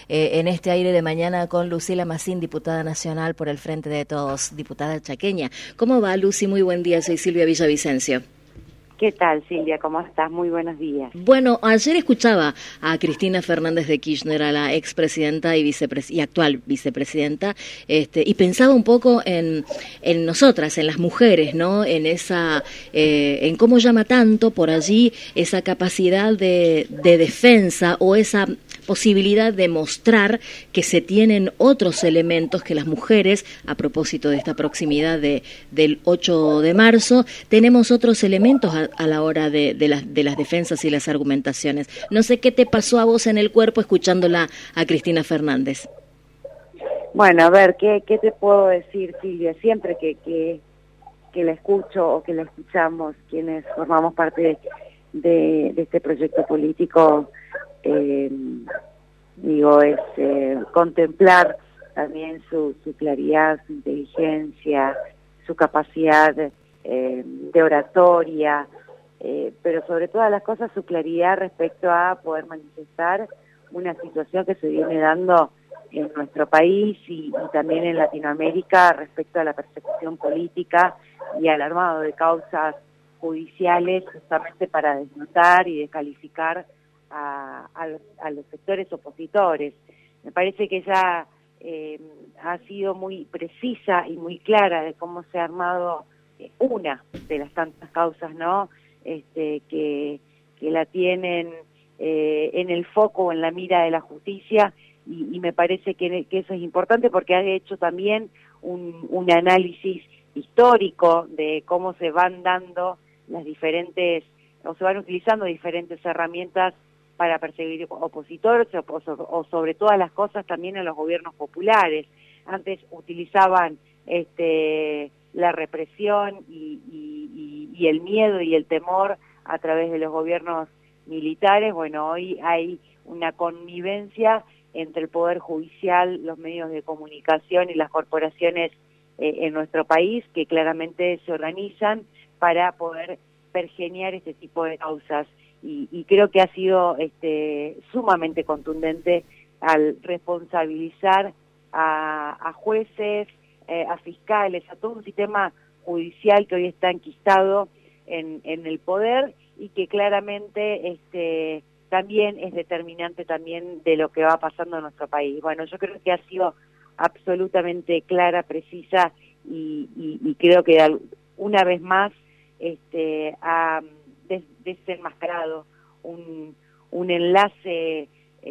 en este aire de mañana con Lucila Massín, diputada nacional por el Frente de Todos, diputada chaqueña. ¿Cómo va, Lucy? Muy buen día, soy Silvia Villavicencio. ¿Qué tal, Silvia? ¿Cómo estás? Muy buenos días. Bueno, ayer escuchaba a Cristina Fernández de Kirchner, a la expresidenta y actual vicepresidenta, y pensaba un poco en nosotras, en las mujeres, ¿no? En cómo llama tanto por allí esa capacidad de defensa o esa posibilidad de mostrar que se tienen otros elementos que las mujeres, a propósito de esta proximidad del 8 de marzo, tenemos otros elementos a la hora de las defensas y las argumentaciones. No sé qué te pasó a vos en el cuerpo escuchándola a Cristina Fernández. Bueno, a ver, ¿qué te puedo decir, Silvia? Siempre que la escucho o que la escuchamos, quienes formamos parte de este proyecto político, es contemplar también su claridad, su inteligencia, su capacidad de oratoria, pero sobre todas las cosas su claridad respecto a poder manifestar una situación que se viene dando en nuestro país y también en Latinoamérica respecto a la persecución política y al armado de causas judiciales, justamente para desnotar y descalificar a los sectores opositores. Me parece que ella ha sido muy precisa y muy clara de cómo se ha armado una de las tantas causas, ¿no? Que la tienen en el foco o en la mira de la justicia, y me parece que eso es importante porque ha hecho también un análisis histórico de cómo se van dando las diferentes, o se van utilizando diferentes herramientas para perseguir opositores o sobre todas las cosas también en los gobiernos populares. Antes utilizaban la represión y el miedo y el temor a través de los gobiernos militares. Bueno, hoy hay una connivencia entre el Poder Judicial, los medios de comunicación y las corporaciones en nuestro país, que claramente se organizan para poder pergeñar este tipo de causas. Y creo que ha sido sumamente contundente al responsabilizar a jueces, a fiscales, a todo un sistema judicial que hoy está enquistado en el poder y que claramente también es determinante también de lo que va pasando en nuestro país. Bueno, yo creo que ha sido absolutamente clara, precisa y creo que una vez más ha desenmascarado un enlace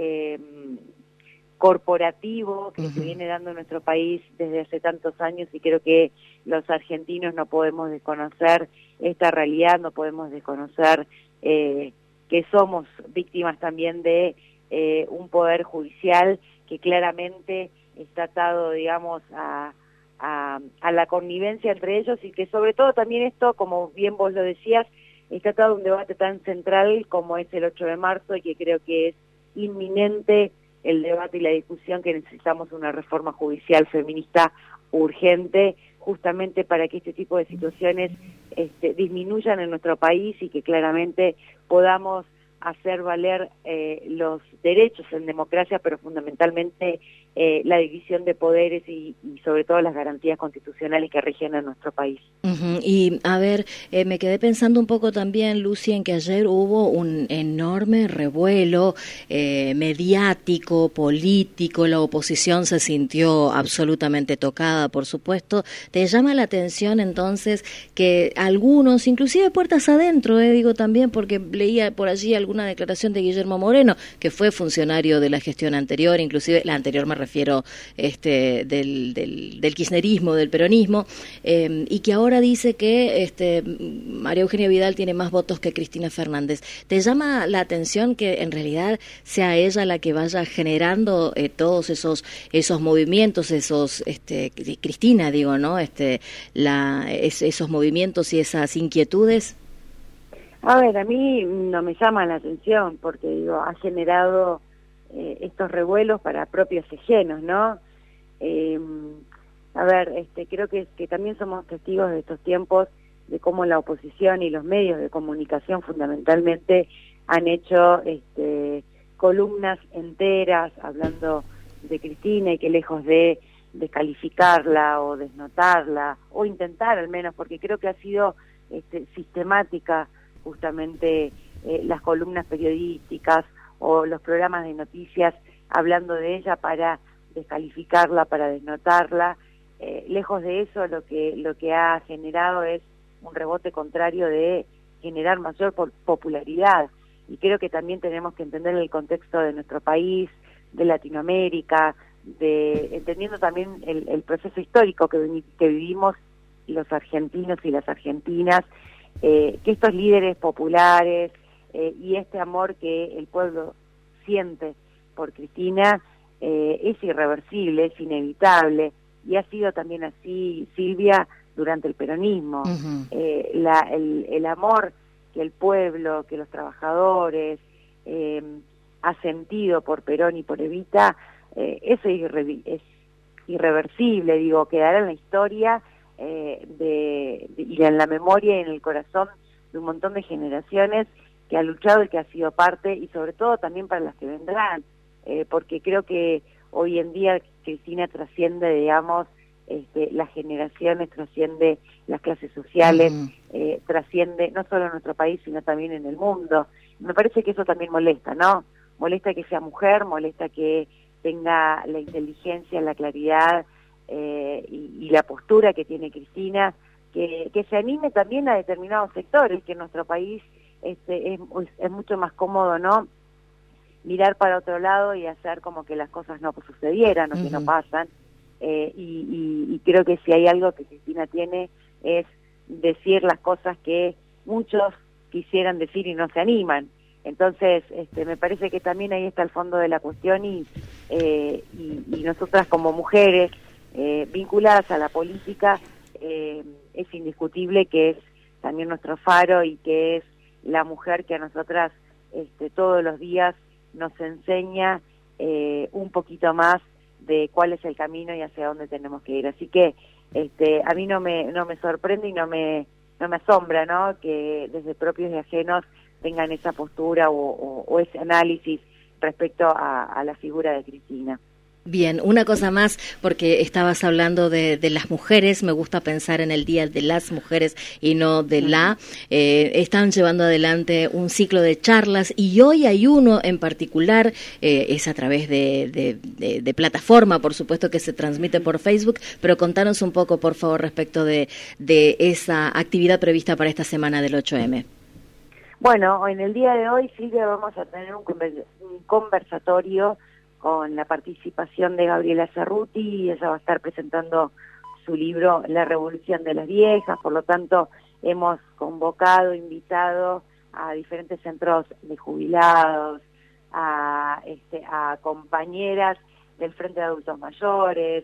corporativo que se viene dando en nuestro país desde hace tantos años, y creo que los argentinos no podemos desconocer esta realidad, no podemos desconocer que somos víctimas también de un poder judicial que claramente está atado, digamos, a la connivencia entre ellos, y que sobre todo también esto, como bien vos lo decías, está atado a un debate tan central como es el 8 de marzo, y que creo que es inminente el debate y la discusión, que necesitamos una reforma judicial feminista urgente, justamente para que este tipo de situaciones disminuyan en nuestro país y que claramente podamos hacer valer los derechos en democracia, pero fundamentalmente la división de poderes y sobre todo las garantías constitucionales que rigen en nuestro país. Y a ver, me quedé pensando un poco también, Lucy, en que ayer hubo un enorme revuelo mediático, político, la oposición se sintió absolutamente tocada, por supuesto. ¿Te llama la atención entonces que algunos, inclusive puertas adentro, digo también, porque leía por allí alguna declaración de Guillermo Moreno, que fue funcionario de la gestión anterior, inclusive la anterior me refiero del kirchnerismo, del peronismo, y que ahora dice que María Eugenia Vidal tiene más votos que Cristina Fernández? ¿Te llama la atención que en realidad sea ella la que vaya generando todos esos movimientos, Cristina, digo, ¿no? Esos movimientos y esas inquietudes? A ver, a mí no me llama la atención porque, digo, ha generado estos revuelos para propios ajenos, ¿no? A ver, creo que también somos testigos de estos tiempos de cómo la oposición y los medios de comunicación fundamentalmente han hecho columnas enteras hablando de Cristina y que lejos de descalificarla o desnotarla, o intentar al menos, porque creo que ha sido sistemática justamente las columnas periodísticas o los programas de noticias hablando de ella para descalificarla, para desnotarla. Lejos de eso, lo que ha generado es un rebote contrario de generar mayor popularidad. Y creo que también tenemos que entender el contexto de nuestro país, de Latinoamérica, entendiendo también el proceso histórico que vivimos los argentinos y las argentinas, que estos líderes populares y este amor que el pueblo siente por Cristina es irreversible, es inevitable, y ha sido también así, Silvia, durante el peronismo. Uh-huh. El amor que el pueblo, que los trabajadores ha sentido por Perón y por Evita, eso es irreversible, digo, quedará en la historia y en la memoria y en el corazón de un montón de generaciones que ha luchado y que ha sido parte, y sobre todo también para las que vendrán, porque creo que hoy en día Cristina trasciende, digamos, las generaciones, trasciende las clases sociales, uh-huh. Trasciende no solo en nuestro país, sino también en el mundo. Me parece que eso también molesta, ¿no? Molesta que sea mujer, molesta que tenga la inteligencia, la claridad y la postura que tiene Cristina, que se anime también a determinados sectores, que en nuestro país es mucho más cómodo, ¿no?, mirar para otro lado y hacer como que las cosas no sucedieran o uh-huh. que no pasan. Y creo que si hay algo que Cristina tiene es decir las cosas que muchos quisieran decir y no se animan. Entonces, me parece que también ahí está el fondo de la cuestión y nosotras como mujeres vinculadas a la política, es indiscutible que es también nuestro faro y que es la mujer que a nosotras todos los días nos enseña un poquito más de cuál es el camino y hacia dónde tenemos que ir. Así que a mí no me sorprende y no me asombra, ¿no?, que desde propios y ajenos tengan esa postura o ese análisis respecto a la figura de Cristina. Bien, una cosa más, porque estabas hablando de las mujeres, me gusta pensar en el Día de las Mujeres y no de la. Están llevando adelante un ciclo de charlas y hoy hay uno en particular, es a través de plataforma, por supuesto que se transmite por Facebook, pero contanos un poco, por favor, respecto de esa actividad prevista para esta semana del 8M. Bueno, en el día de hoy, Silvia, vamos a tener un conversatorio con la participación de Gabriela Cerruti, y ella va a estar presentando su libro La Revolución de las Viejas. Por lo tanto, hemos convocado, invitado a diferentes centros de jubilados, a compañeras del Frente de Adultos Mayores,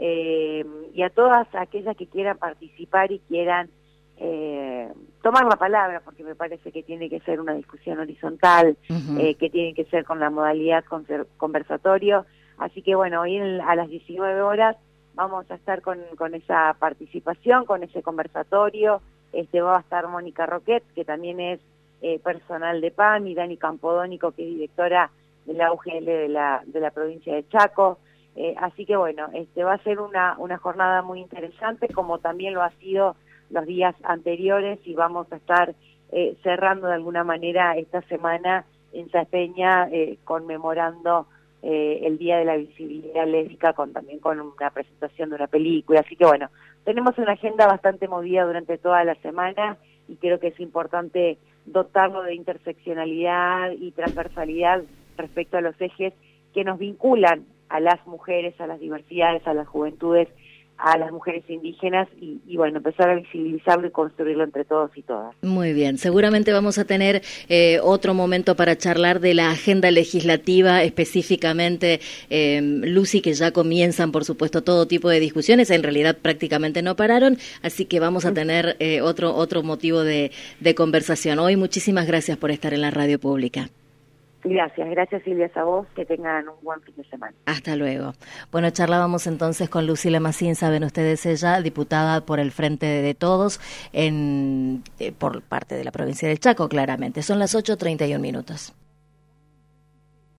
y a todas aquellas que quieran participar y quieran tomar la palabra, porque me parece que tiene que ser una discusión horizontal, uh-huh. Que tiene que ser con la modalidad conversatorio. Así que bueno, hoy a las 19 horas vamos a estar con esa participación, con ese conversatorio. Va a estar Mónica Roquet, que también es personal de PAM, y Dani Campodónico, que es directora de la UGL de la provincia de Chaco. Así que bueno, va a ser una jornada muy interesante, como también lo ha sido los días anteriores, y vamos a estar cerrando de alguna manera esta semana en Saspeña, conmemorando el Día de la Visibilidad Lésbica, también con una presentación de una película. Así que bueno, tenemos una agenda bastante movida durante toda la semana, y creo que es importante dotarlo de interseccionalidad y transversalidad respecto a los ejes que nos vinculan a las mujeres, a las diversidades, a las juventudes, a las mujeres indígenas, y bueno, empezar a visibilizarlo y construirlo entre todos y todas. Muy bien, seguramente vamos a tener otro momento para charlar de la agenda legislativa, específicamente, Lucy, que ya comienzan, por supuesto, todo tipo de discusiones, en realidad prácticamente no pararon, así que vamos a tener otro motivo de conversación. Hoy, muchísimas gracias por estar en la radio pública. Gracias Silvia, a vos, que tengan un buen fin de semana. Hasta luego. Bueno, charlábamos entonces con Lucila Massín, saben ustedes, ella, diputada por el Frente de Todos, por parte de la provincia del Chaco, claramente. Son las 8:31.